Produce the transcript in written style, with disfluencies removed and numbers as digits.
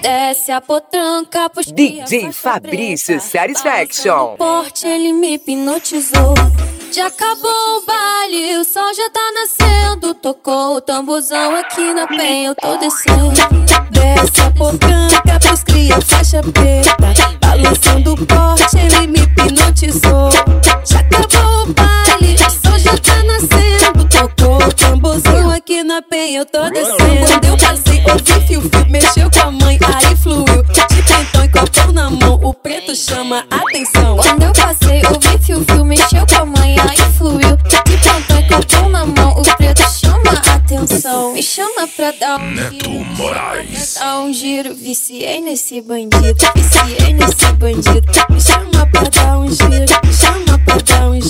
Desce a potranca, puxa DJ Fabrício Satisfaction. Porte, ele me hipnotizou. Já acabou o baile, o sol já tá nascendo. Tocou o tamborzão aqui na penha, eu tô descendo. Desce a potranca pros cria faixa preta. Balançando o porte, ele me hipnotizou. Já acabou o baile, o sol já tá nascendo. Tocou o tamborzão aqui na penha, eu tô descendo. Quando eu passei, ouvi fio-fio, mexeu com a mãe, aí fluiu. De pentão e copão na mão, o preto chama atenção. Quando eu passei, ouvi fio-fio, mexeu com a mãe, aí fluiu. De pentão e copão na mão, o preto chama atenção. Me chama pra dar um Neto giro, Moraes. pra dar um giro. Viciei nesse bandido, viciei nesse bandido. Me chama pra dar um giro, me chama pra dar um giro.